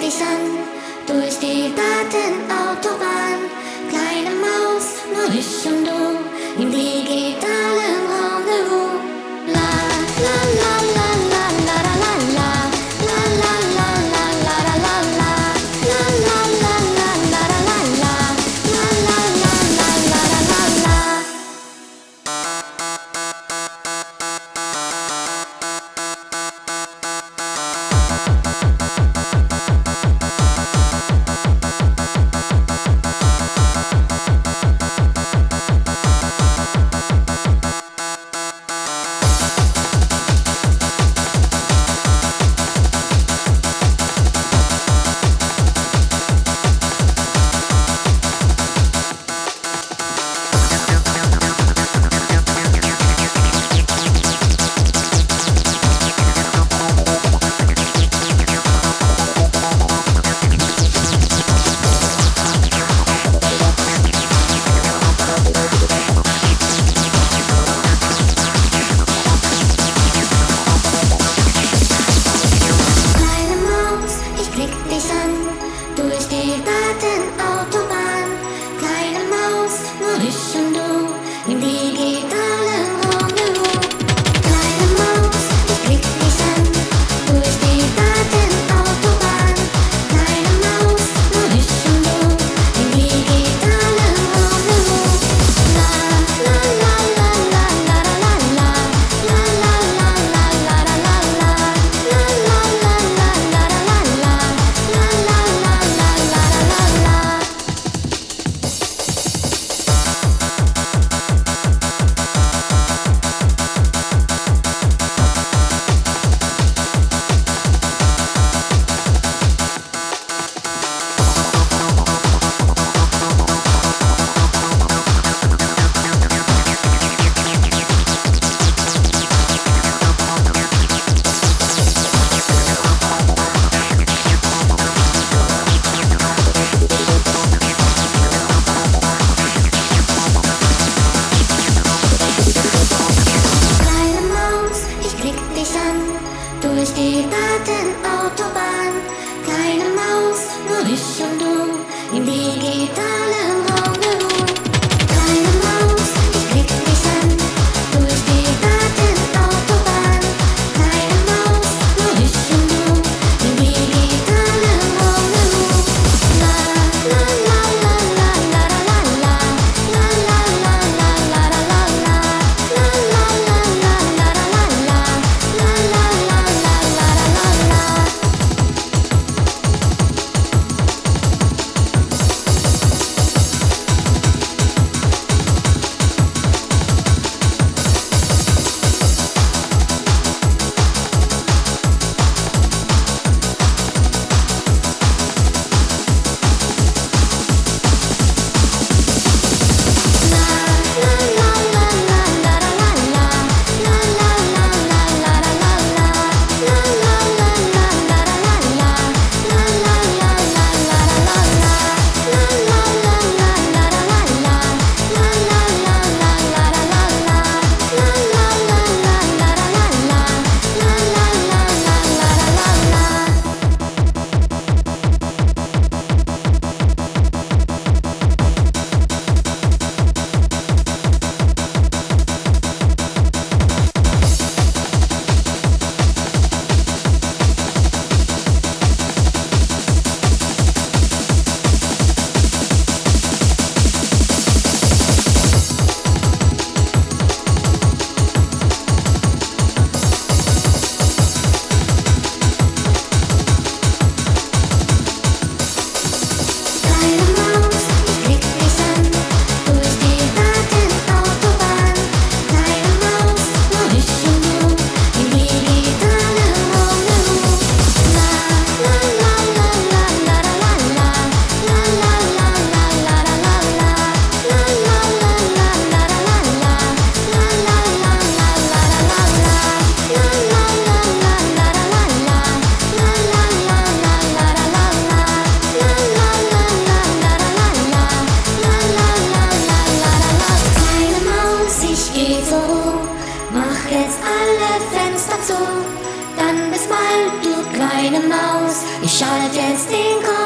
dich an, durch die Datenautobahn. Kleine Maus, nur ich und du, im digitalen Rendezvous. La la la la la la la la la. La la la la la la la la. La la la la la la la la. La la la la la la la la. Durch die Datenautobahn, kleine Maus, nur ich und du, im digitalen Rendezvous. Kleine Maus, ich blick dich an, durch die Datenautobahn, kleine Maus, nur ich und du, im digitalen Rendezvous. La la la la la la la la. La la la la la la la la. La la la la la la la la. La la la la la la la la. Kleine Maus, ich blick dich an, durch die Datenautobahn. Kleine Maus, nur ich und du, im digitalen Rendezvous. Kleine Maus, ich blick dich an, durch die Datenautobahn. Kleine Maus, nur ich und du, im digitalen Rendezvous. La la la la la la la la. La la la la la la la la. La la la la la la la la. La la la la la la la la. kleine Maus, ich schau dir jetzt den Kopf